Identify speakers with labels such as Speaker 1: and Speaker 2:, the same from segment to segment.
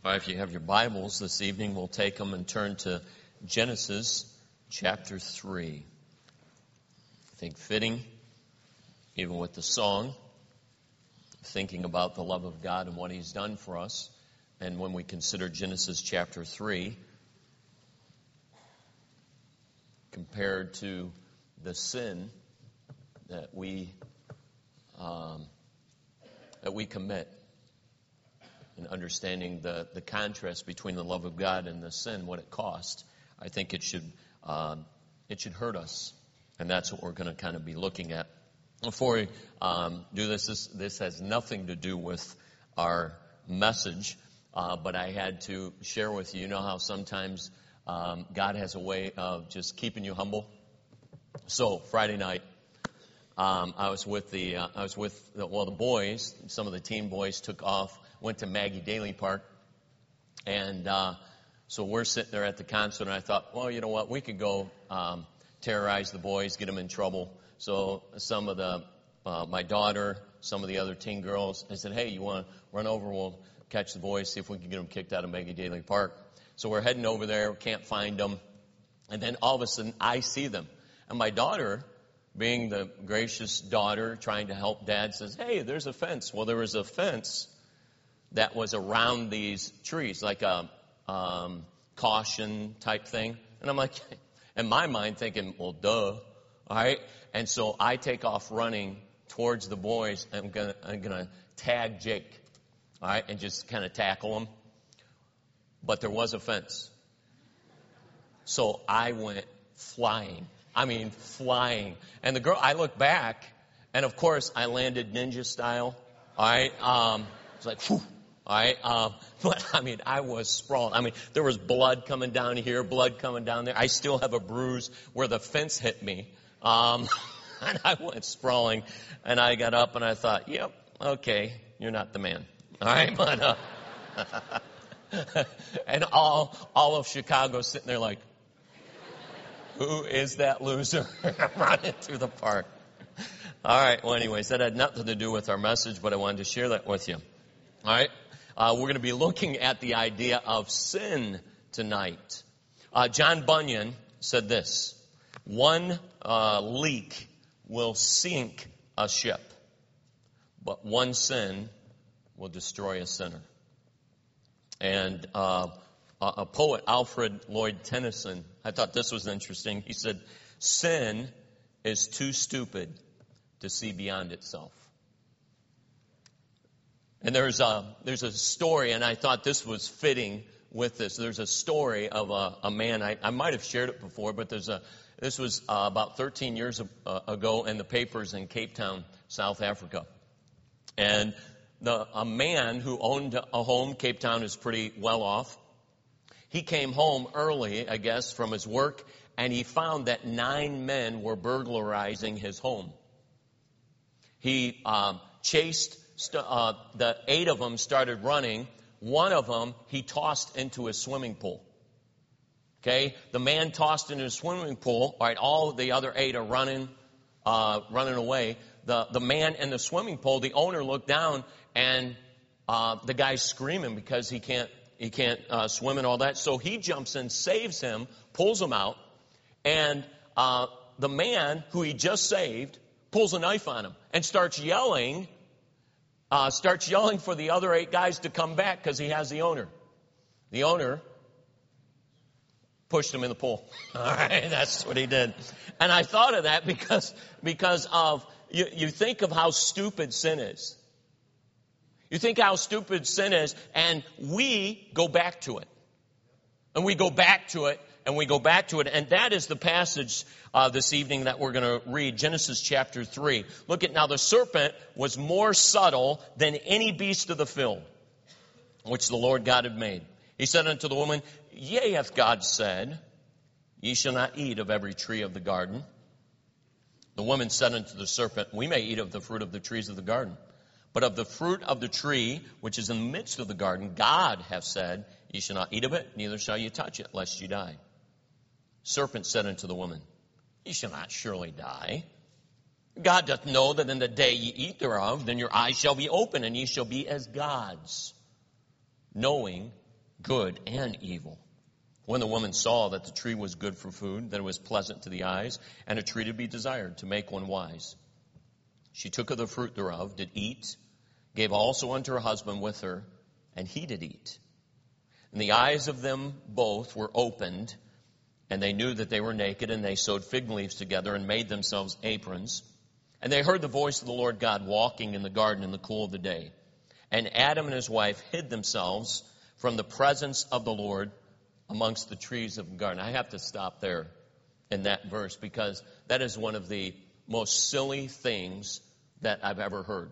Speaker 1: All right, if you have your Bibles this evening, we'll take them and turn to Genesis chapter 3. I think fitting, even with the song, thinking about the love of God and what He's done for us. And when we consider Genesis chapter 3, compared to the sin that we commit, and understanding the contrast between the love of God and the sin, what it cost, I think it should hurt us. And that's what we're going to kind of be looking at. Before we do this has nothing to do with our message, but I had to share with you. You know how sometimes God has a way of just keeping you humble? So Friday night, I was with the boys. Some of the teen boys took off, went to Maggie Daly Park, and so we're sitting there at the concert, and I thought, well, you know what, we could go terrorize the boys, get them in trouble. So some of my daughter, some of the other teen girls, I said, hey, you want to run over, we'll catch the boys, see if we can get them kicked out of Maggie Daly Park. So we're heading over there, can't find them, and then all of a sudden I see them, and my daughter, being the gracious daughter trying to help Dad, says, hey, there's a fence. Well, there was a fence that was around these trees, like a caution type thing. And I'm like, in my mind thinking, well, duh. All right. And so I take off running towards the boys. I'm gonna tag Jake. All right. And just kind of tackle him. But there was a fence. So I went flying. I mean, flying. And the girl, I look back, and of course, I landed ninja style. All right. It's like, whew. All right. But I mean, I was sprawled. I mean, there was blood coming down here, blood coming down there. I still have a bruise where the fence hit me. And I went sprawling, and I got up and I thought, yep, okay, you're not the man. All right. But, and all of Chicago sitting there like, who is that loser running through the park? All right. Well, anyways, that had nothing to do with our message, but I wanted to share that with you. All right. We're going to be looking at the idea of sin tonight. John Bunyan said this: one leak will sink a ship, but one sin will destroy a sinner. And a poet, Alfred Lloyd Tennyson, I thought this was interesting. He said, sin is too stupid to see beyond itself. And there's a story, and I thought this was fitting with this. There's a story of a man, I might have shared it before, but this was about 13 years ago in the papers in Cape Town, South Africa. And a man who owned a home, Cape Town is pretty well off, he came home early, I guess, from his work, and he found that 9 men were burglarizing his home. He chased, the 8 of them started running. One of them he tossed into a swimming pool. Okay, the man tossed into a swimming pool. All right, all the other 8 are running away. The man in the swimming pool, the owner looked down, and the guy's screaming because he can't swim and all that. So he jumps in, saves him, pulls him out, and the man who he just saved pulls a knife on him and starts yelling for the other 8 guys to come back because he has the owner. The owner pushed him in the pool. All right, that's what he did. And I thought of that because of you think of how stupid sin is. You think how stupid sin is, and we go back to it. And we go back to it, and we go back to it. And that is the passage this evening that we're going to read, Genesis chapter 3. Look at, now the serpent was more subtle than any beast of the field, which the Lord God had made. He said unto the woman, yea, hath God said, ye shall not eat of every tree of the garden. The woman said unto the serpent, we may eat of the fruit of the trees of the garden. But of the fruit of the tree which is in the midst of the garden, God hath said, ye shall not eat of it, neither shall ye touch it, lest ye die. Serpent said unto the woman, ye shall not surely die. God doth know that in the day ye eat thereof, then your eyes shall be open, and ye shall be as gods, knowing good and evil. When the woman saw that the tree was good for food, that it was pleasant to the eyes, and a tree to be desired, to make one wise, she took of the fruit thereof, did eat, gave also unto her husband with her, and he did eat. And the eyes of them both were opened, and they knew that they were naked, and they sewed fig leaves together and made themselves aprons. And they heard the voice of the Lord God walking in the garden in the cool of the day. And Adam and his wife hid themselves from the presence of the Lord amongst the trees of the garden. I have to stop there in that verse because that is one of the most silly things that I've ever heard.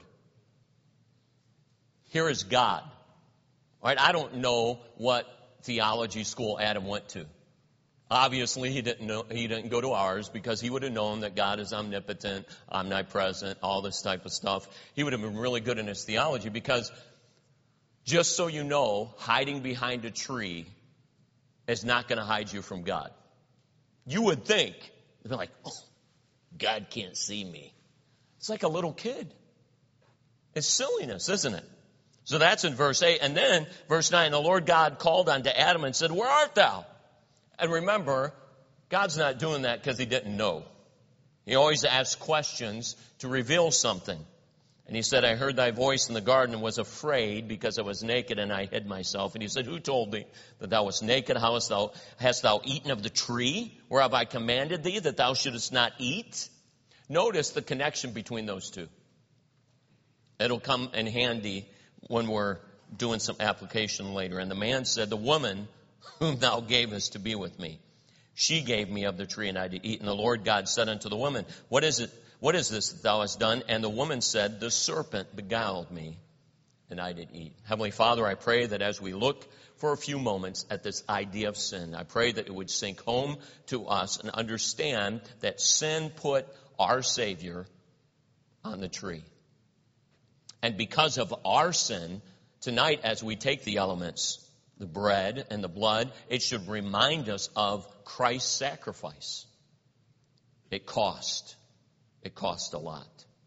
Speaker 1: Here is God. All right, I don't know what theology school Adam went to. Obviously, he didn't go to ours because he would have known that God is omnipotent, omnipresent, all this type of stuff. He would have been really good in his theology because, just so you know, hiding behind a tree is not going to hide you from God. You would think, you'd be like, oh, God can't see me. It's like a little kid. It's silliness, isn't it? So that's in verse 8. And then, verse 9, the Lord God called unto Adam and said, where art thou? And remember, God's not doing that because he didn't know. He always asks questions to reveal something. And he said, I heard thy voice in the garden and was afraid because I was naked and I hid myself. And he said, who told thee that thou wast naked? Hast thou eaten of the tree whereof I commanded thee that thou shouldest not eat? Notice the connection between those two. It'll come in handy when we're doing some application later. And the man said, the woman whom thou gavest to be with me, she gave me of the tree and I did eat. And the Lord God said unto the woman, what is it? What is this that thou hast done? And the woman said, the serpent beguiled me, and I did eat. Heavenly Father, I pray that as we look for a few moments at this idea of sin, I pray that it would sink home to us and understand that sin put our Savior on the tree. And because of our sin, tonight as we take the elements, the bread and the blood, it should remind us of Christ's sacrifice. It cost. It cost a lot.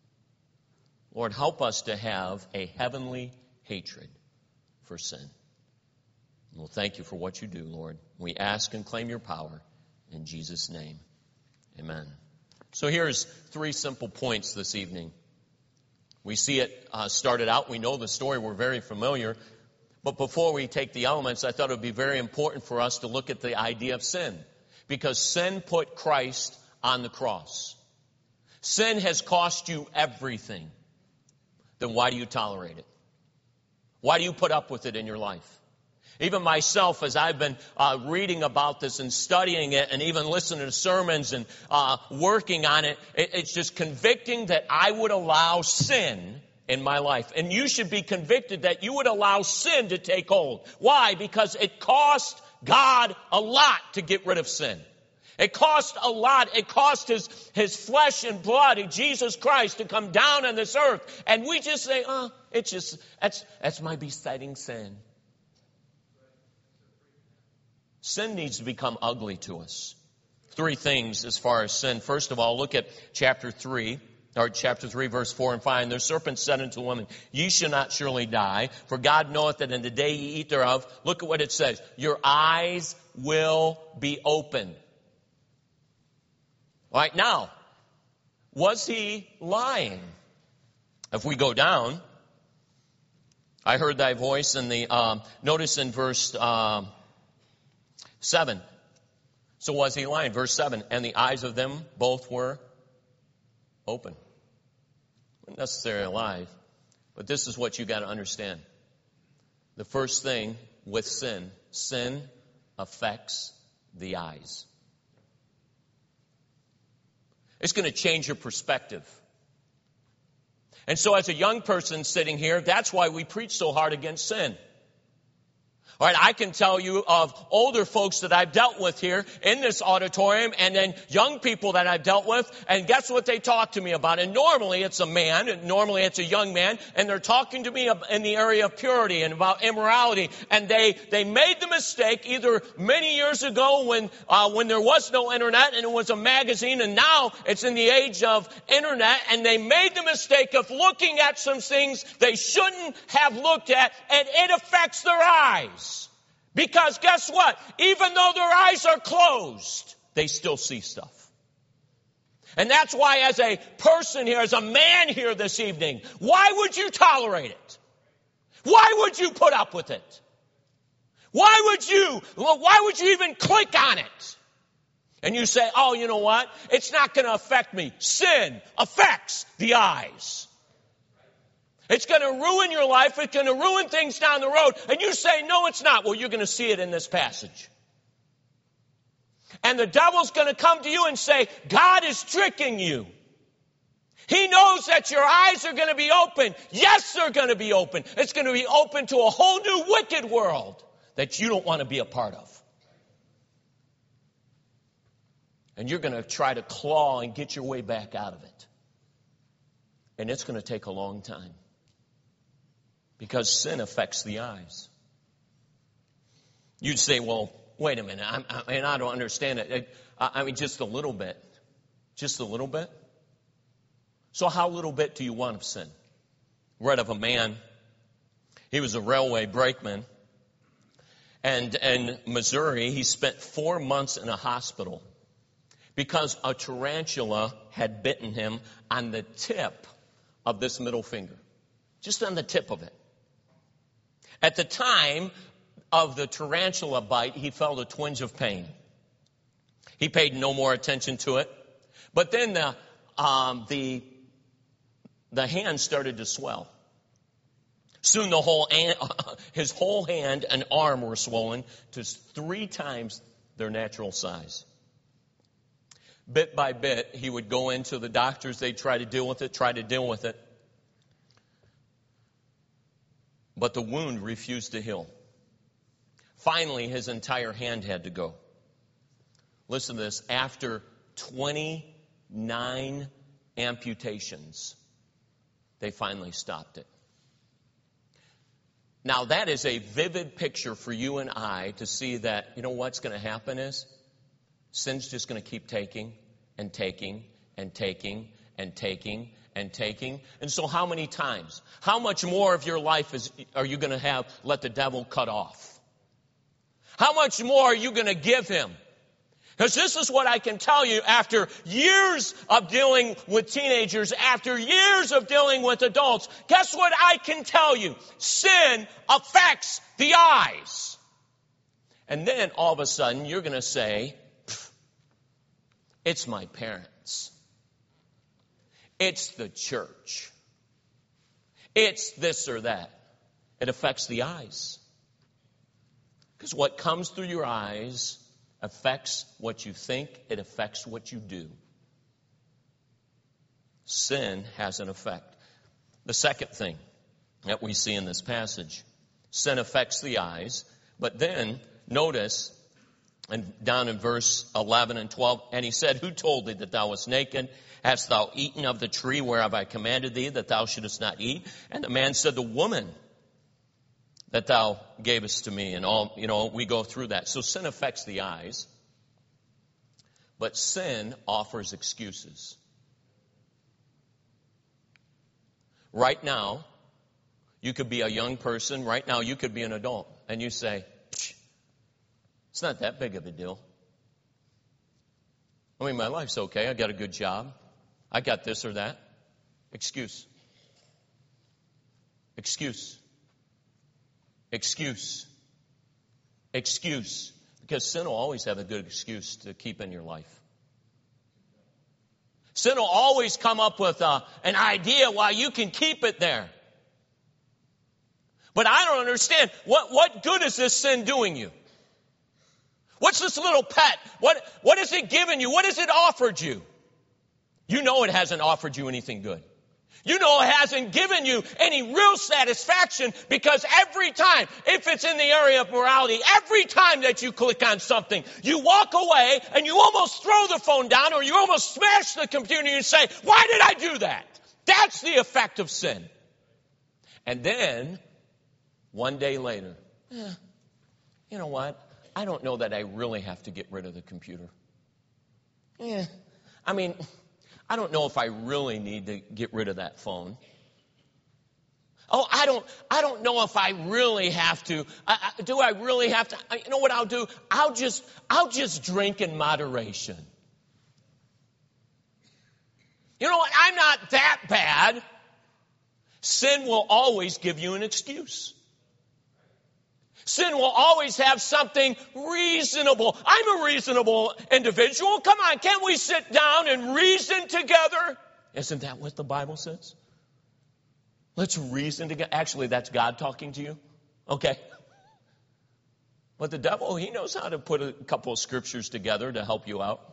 Speaker 1: Lord, help us to have a heavenly hatred for sin. And we'll thank you for what you do, Lord. We ask and claim your power in Jesus' name. Amen. So here's 3 simple points this evening. We see it started out. We know the story. We're very familiar. But before we take the elements, I thought it would be very important for us to look at the idea of sin. Because sin put Christ on the cross. Sin has cost you everything. Then why do you tolerate it? Why do you put up with it in your life? Even myself, as I've been reading about this and studying it and even listening to sermons and working on it, it's just convicting that I would allow sin in my life. And you should be convicted that you would allow sin to take hold. Why? Because it cost God a lot to get rid of sin. It cost a lot. It cost his flesh and blood, Jesus Christ, to come down on this earth. And we just say, that's my besetting sin. Sin needs to become ugly to us. 3 things as far as sin. First of all, look at chapter 3, verse 4 and 5. And the serpent said unto the woman, ye shall not surely die, for God knoweth that in the day ye eat thereof, look at what it says, your eyes will be opened. All right, now, was he lying? If we go down, I heard thy voice in the, notice in verse 7. So was he lying? Verse 7, and the eyes of them both were open. Not necessarily alive, but this is what you got to understand. The first thing with sin affects the eyes. It's going to change your perspective. And so as a young person sitting here, that's why we preach so hard against sin. All right, I can tell you of older folks that I've dealt with here in this auditorium and then young people that I've dealt with, and guess what they talk to me about? And normally it's a man, and normally it's a young man, and they're talking to me in the area of purity and about immorality. And they made the mistake either many years ago when there was no internet and it was a magazine, and now it's in the age of internet, and they made the mistake of looking at some things they shouldn't have looked at, and it affects their eyes. Because guess what? Even though their eyes are closed, they still see stuff. And that's why as a person here, as a man here this evening, why would you tolerate it? Why would you put up with it? Why would you even click on it? And you say, oh, you know what? It's not going to affect me. Sin affects the eyes. It's going to ruin your life. It's going to ruin things down the road. And you say, no, it's not. Well, you're going to see it in this passage. And the devil's going to come to you and say, God is tricking you. He knows that your eyes are going to be open. Yes, they're going to be open. It's going to be open to a whole new wicked world that you don't want to be a part of. And you're going to try to claw and get your way back out of it. And it's going to take a long time. Because sin affects the eyes. You'd say, well, wait a minute, I don't understand it. I mean, just a little bit. Just a little bit? So how little bit do you want of sin? Read of a man. He was a railway brakeman. And in Missouri, he spent 4 months in a hospital because a tarantula had bitten him on the tip of this middle finger. Just on the tip of it. At the time of the tarantula bite, he felt a twinge of pain. He paid no more attention to it. But then the hand started to swell. Soon his whole hand and arm were swollen to 3 times their natural size. Bit by bit, he would go into the doctors. They'd try to deal with it. But the wound refused to heal. Finally, his entire hand had to go. Listen to this. After 29 amputations, they finally stopped it. Now, that is a vivid picture for you and I to see that, you know what's going to happen is sin's just going to keep taking and taking and taking and taking and taking. And so how many times? How much more of your life are you going to let the devil cut off? How much more are you going to give him? Because this is what I can tell you after years of dealing with teenagers, after years of dealing with adults. Guess what I can tell you? Sin affects the eyes. And then all of a sudden you're going to say, it's my parents. It's the church. It's this or that. It affects the eyes. Because what comes through your eyes affects what you think. It affects what you do. Sin has an effect. The second thing that we see in this passage, sin affects the eyes. But then, notice, and down in verse 11 and 12, and he said, who told thee that thou wast naked? Hast thou eaten of the tree whereof I commanded thee that thou shouldest not eat? And the man said, the woman that thou gavest to me. And all, we go through that. So sin affects the eyes. But sin offers excuses. Right now, you could be a young person. Right now, you could be an adult. And you say, it's not that big of a deal. I mean, my life's okay. I got a good job. I got this or that. Excuse. Excuse. Excuse. Excuse. Because sin will always have a good excuse to keep in your life. Sin will always come up with an idea why you can keep it there. But I don't understand. What good is this sin doing you? What's this little pet? What has it given you? What has it offered you? You know it hasn't offered you anything good. You know it hasn't given you any real satisfaction because every time, if it's in the area of morality, every time that you click on something, you walk away and you almost throw the phone down or you almost smash the computer and you say, why did I do that? That's the effect of sin. And then, one day later, you know what? I don't know that I really have to get rid of the computer. I don't know if I really need to get rid of that phone. Oh, I don't know if I really have to. Do I really have to? You know what I'll do? I'll just drink in moderation. You know what? I'm not that bad. Sin will always give you an excuse. Sin will always have something reasonable. I'm a reasonable individual. Come on, can't we sit down and reason together? Isn't that what the Bible says? Let's reason together. Actually, that's God talking to you. Okay. But the devil, he knows how to put a couple of scriptures together to help you out.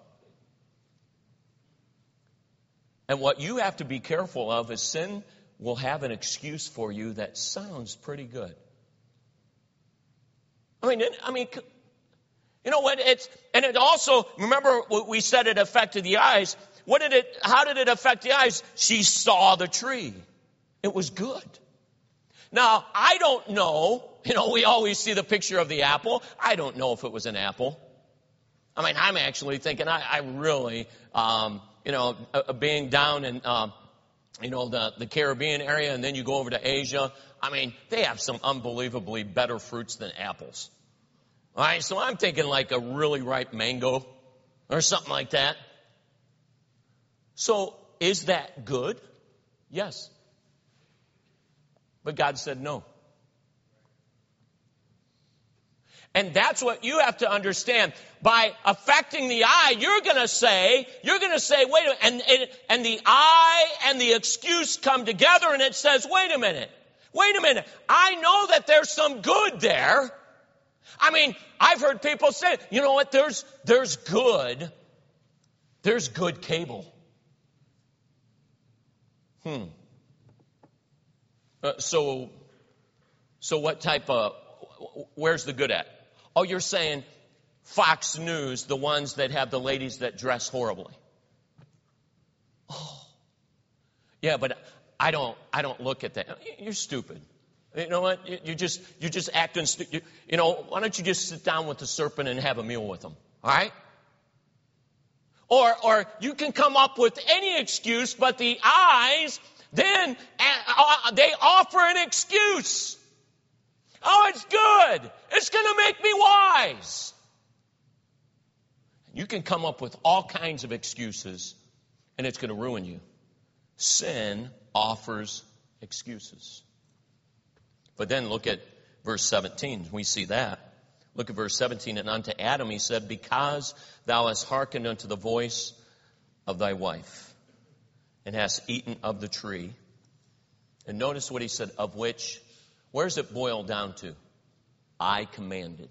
Speaker 1: And what you have to be careful of is sin will have an excuse for you that sounds pretty good. I mean, you know what? And it also, remember what we said it affected the eyes. How did it affect the eyes? She saw the tree. It was good. Now, I don't know. We always see the picture of the apple. I don't know if it was an apple. I mean, I'm actually thinking I really, being down in, the Caribbean area, and then you go over to Asia. I mean, they have some unbelievably better fruits than apples. All right, so I'm thinking like a really ripe mango or something like that. So, is that good? Yes. But God said no. And that's what you have to understand. By affecting the eye, you're going to say, wait a minute, and the eye and the excuse come together, and it says, wait a minute, I know that there's some good there. I mean, I've heard people say, you know what, there's good cable. So what type of, where's the good at? Oh, you're saying Fox News, the ones that have the ladies that dress horribly. Oh, yeah, but I don't look at that. You're stupid. You know what? You're just acting stupid. Why don't you just sit down with the serpent and have a meal with him? All right? Or you can come up with any excuse, but the eyes, then they offer an excuse. Oh, it's good. It's going to make me wise. You can come up with all kinds of excuses, and it's going to ruin you. Sin offers excuses. But then look at verse 17. We see that. Look at verse 17. And unto Adam he said, because thou hast hearkened unto the voice of thy wife, and hast eaten of the tree. And notice what he said, of which, where's it boiled down to? I commanded.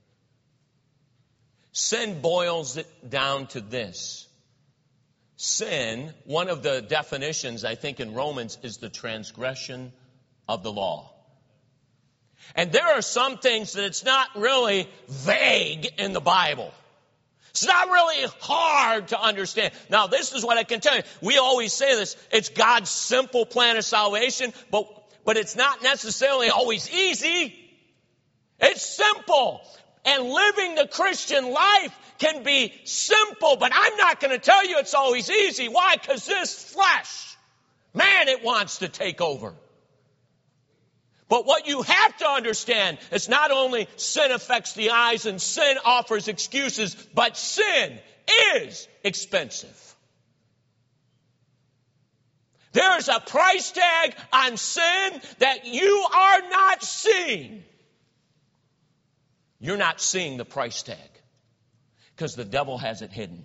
Speaker 1: Sin boils it down to this. Sin, one of the definitions, I think, in Romans, is the transgression of the law. And there are some things that it's not really vague in the Bible. It's not really hard to understand. Now, this is what I can tell you. We always say this. It's God's simple plan of salvation, but it's not necessarily always easy. It's simple. And living the Christian life can be simple, but I'm not going to tell you it's always easy. Why? Because this flesh, man, it wants to take over. But what you have to understand is not only sin affects the eyes and sin offers excuses, but sin is expensive. There's a price tag on sin that you are not seeing. You're not seeing the price tag because the devil has it hidden.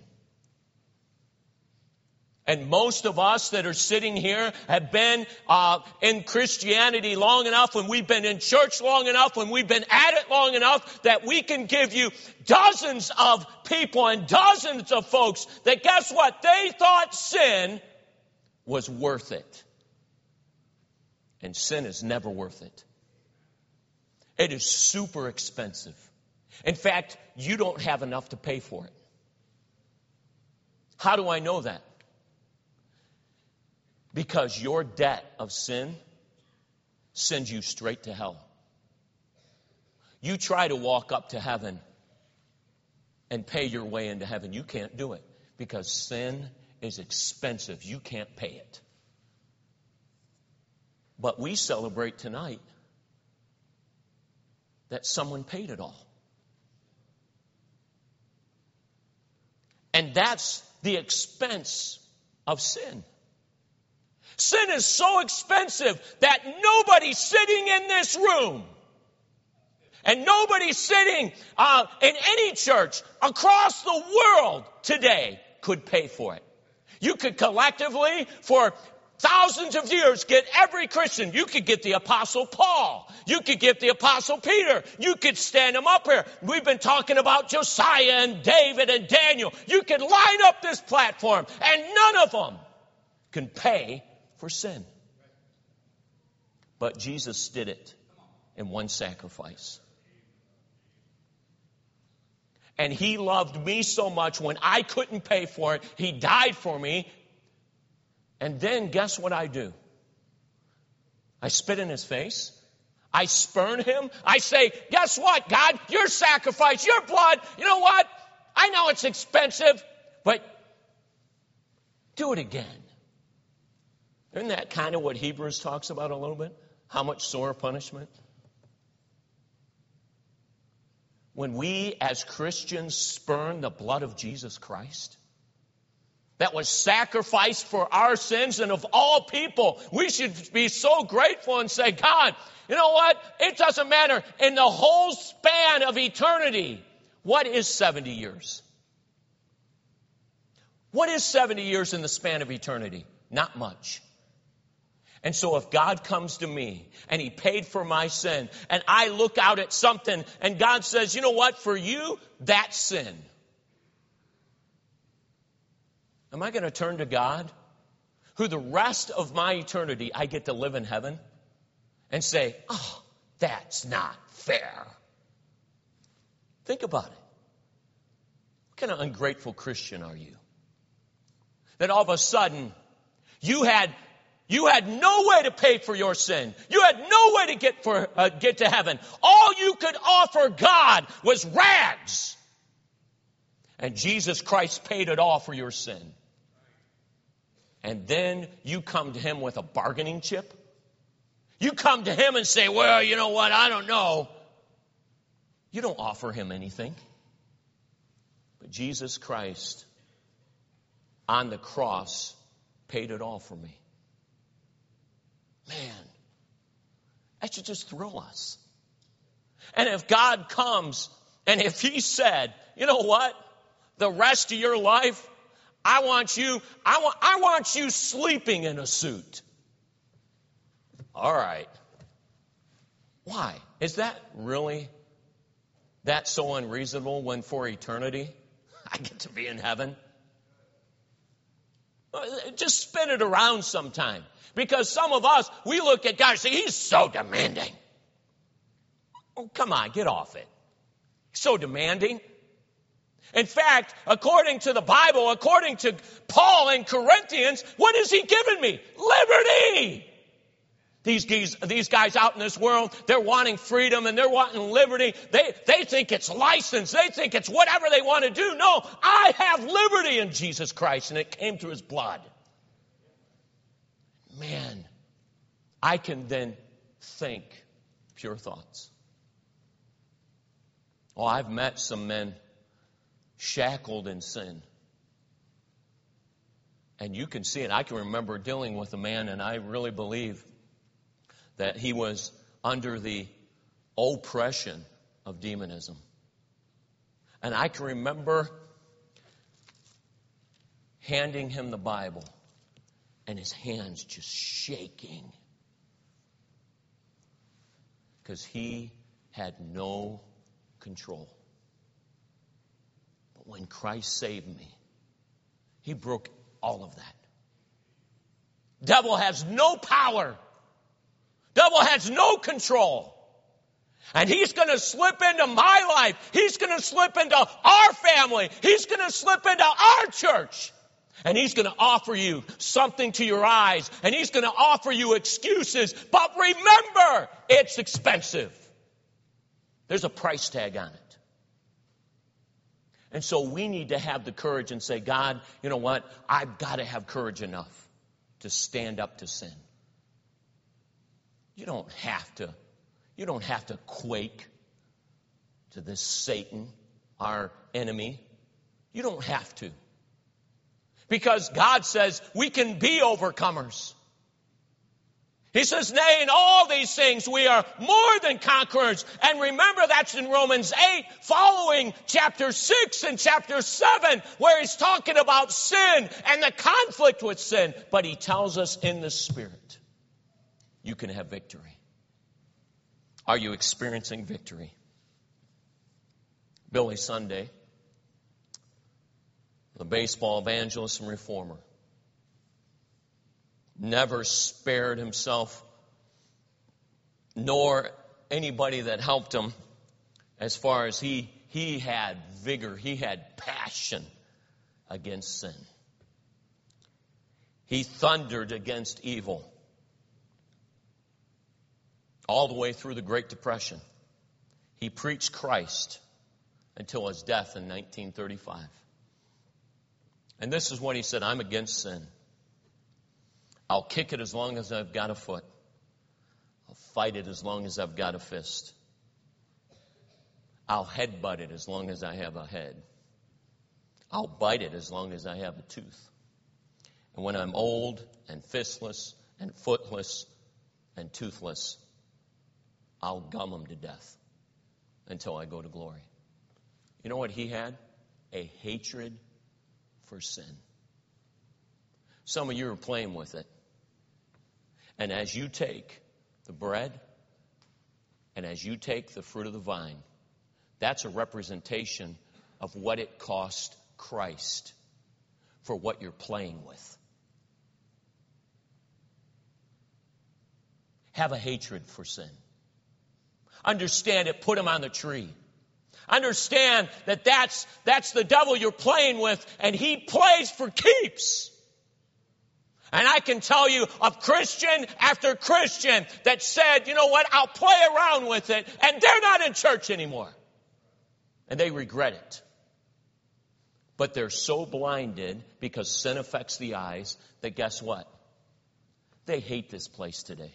Speaker 1: And most of us that are sitting here have been in Christianity long enough, when we've been in church long enough, when we've been at it long enough, that we can give you dozens of people and dozens of folks that, guess what? They thought sin was worth it. And sin is never worth it. It is super expensive. In fact, you don't have enough to pay for it. How do I know that? Because your debt of sin sends you straight to hell. You try to walk up to heaven and pay your way into heaven. You can't do it because sin is expensive. You can't pay it. But we celebrate tonight that someone paid it all. And that's the expense of sin. Sin is so expensive that nobody sitting in this room and nobody sitting in any church across the world today could pay for it. You could collectively, for thousands of years, get every Christian. You could get the Apostle Paul. You could get the Apostle Peter. You could stand them up here. We've been talking about Josiah and David and Daniel. You could line up this platform, and none of them can pay for sin. But Jesus did it in one sacrifice. And he loved me so much when I couldn't pay for it. He died for me. And then guess what I do? I spit in his face. I spurn him. I say, guess what, God? Your sacrifice, your blood, you know what? I know it's expensive, but do it again. Isn't that kind of what Hebrews talks about a little bit? How much sore punishment? When we as Christians spurn the blood of Jesus Christ, that was sacrificed for our sins and of all people, we should be so grateful and say, God, you know what? It doesn't matter. In the whole span of eternity, what is 70 years? What is 70 years in the span of eternity? Not much. And so if God comes to me and he paid for my sin and I look out at something and God says, you know what, for you, that's sin. Am I going to turn to God, who the rest of my eternity I get to live in heaven, and say, oh, that's not fair? Think about it. What kind of ungrateful Christian are you? That all of a sudden you had no way to pay for your sin. You had no way to get to heaven. All you could offer God was rags. And Jesus Christ paid it all for your sin. And then you come to him with a bargaining chip. You come to him and say, well, you know what, I don't know. You don't offer him anything. But Jesus Christ on the cross paid it all for me. Man, that should just thrill us. And if God comes and if he said, you know what, the rest of your life, I want you sleeping in a suit. All right. Why? Is that really that so unreasonable when for eternity I get to be in heaven? Just spin it around sometime. Because some of us, we look at God and say, he's so demanding. Oh, come on, get off it. So demanding. In fact, according to the Bible, according to Paul in Corinthians, what has he given me? Liberty! These guys out in this world, they're wanting freedom and they're wanting liberty. They think it's license. They think it's whatever they want to do. No, I have liberty in Jesus Christ, and it came through his blood. Man, I can then think pure thoughts. Oh, I've met some men shackled in sin. And you can see it. I can remember dealing with a man, and I really believe that he was under the oppression of demonism. And I can remember handing him the Bible and his hands just shaking because he had no control. But when Christ saved me, he broke all of that. Devil has no power. Devil has no control. And he's going to slip into my life. He's going to slip into our family. He's going to slip into our church. And he's going to offer you something to your eyes. And he's going to offer you excuses. But remember, it's expensive. There's a price tag on it. And so we need to have the courage and say, God, you know what? I've got to have courage enough to stand up to sin. You don't have to quake to this Satan, our enemy. You don't have to. Because God says we can be overcomers. He says, nay, in all these things we are more than conquerors. And remember, that's in Romans 8, following chapter 6 and chapter 7, where he's talking about sin and the conflict with sin. But he tells us in the Spirit, you can have victory. Are you experiencing victory? Billy Sunday, the baseball evangelist and reformer, never spared himself, nor anybody that helped him, as far as he had vigor, he had passion against sin. He thundered against evil all the way through the Great Depression. He preached Christ until his death in 1935. And this is what he said: I'm against sin. I'll kick it as long as I've got a foot. I'll fight it as long as I've got a fist. I'll headbutt it as long as I have a head. I'll bite it as long as I have a tooth. And when I'm old and fistless and footless and toothless, I'll gum them to death until I go to glory. You know what he had? A hatred for sin. Some of you are playing with it. And as you take the bread and as you take the fruit of the vine, that's a representation of what it cost Christ for what you're playing with. Have a hatred for sin. Understand it, put him on the tree. Understand that that's the devil you're playing with, and he plays for keeps. And I can tell you of Christian after Christian that said, you know what, I'll play around with it, and they're not in church anymore. And they regret it. But they're so blinded because sin affects the eyes that guess what? They hate this place today.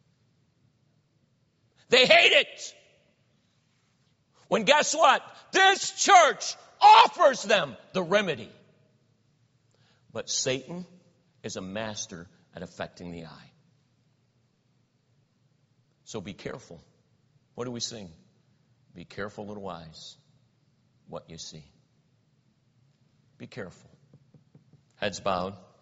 Speaker 1: They hate it. When guess what? This church offers them the remedy. But Satan is a master at affecting the eye. So be careful. What do we sing? Be careful, little eyes, what you see. Be careful. Heads bowed.